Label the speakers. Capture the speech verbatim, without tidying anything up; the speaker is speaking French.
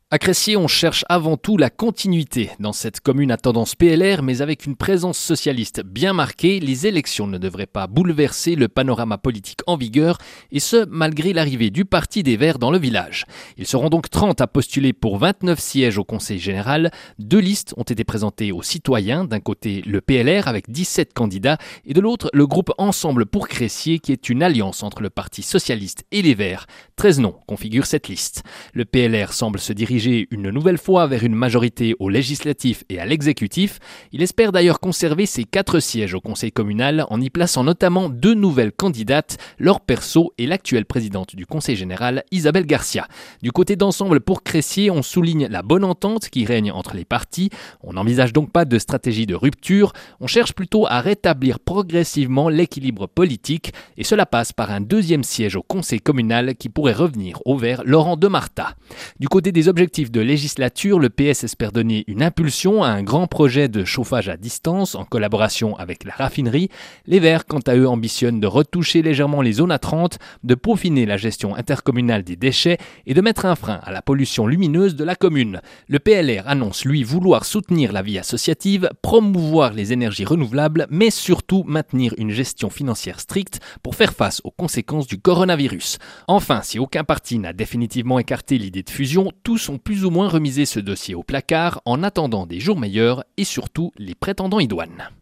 Speaker 1: À Cressier, on cherche avant tout la continuité. Dans cette commune à tendance P L R, mais avec une présence socialiste bien marquée, les élections ne devraient pas bouleverser le panorama politique en vigueur, et ce, malgré l'arrivée du Parti des Verts dans le village. Ils seront donc trente à postuler pour vingt-neuf sièges au Conseil général. Deux listes ont été présentées aux citoyens. D'un côté, le P L R avec dix-sept candidats, et de l'autre, le groupe Ensemble pour Cressier, qui est une alliance entre le Parti socialiste et les Verts. treize noms configurent cette liste. Le P L R semble se diriger une nouvelle fois vers une majorité au législatif et à l'exécutif. Il espère d'ailleurs conserver ses quatre sièges au conseil communal en y plaçant notamment deux nouvelles candidates, Laure Perceau et l'actuelle présidente du conseil général, Isabelle Garcia. Du côté d'Ensemble pour Cressier, on souligne la bonne entente qui règne entre les partis. On n'envisage donc pas de stratégie de rupture. On cherche plutôt à rétablir progressivement l'équilibre politique, et cela passe par un deuxième siège au conseil communal qui pourrait revenir au vert Laurent Demarta. Du côté des objectifs de législature, le P S espère donner une impulsion à un grand projet de chauffage à distance en collaboration avec la raffinerie. Les Verts, quant à eux, ambitionnent de retoucher légèrement les zones A trente, de peaufiner la gestion intercommunale des déchets et de mettre un frein à la pollution lumineuse de la commune. Le P L R annonce, lui, vouloir soutenir la vie associative, promouvoir les énergies renouvelables, mais surtout maintenir une gestion financière stricte pour faire face aux conséquences du coronavirus. Enfin, si aucun parti n'a définitivement écarté l'idée de fusion, tous ont plus ou moins remisé ce dossier au placard en attendant des jours meilleurs et surtout les prétendants idoines.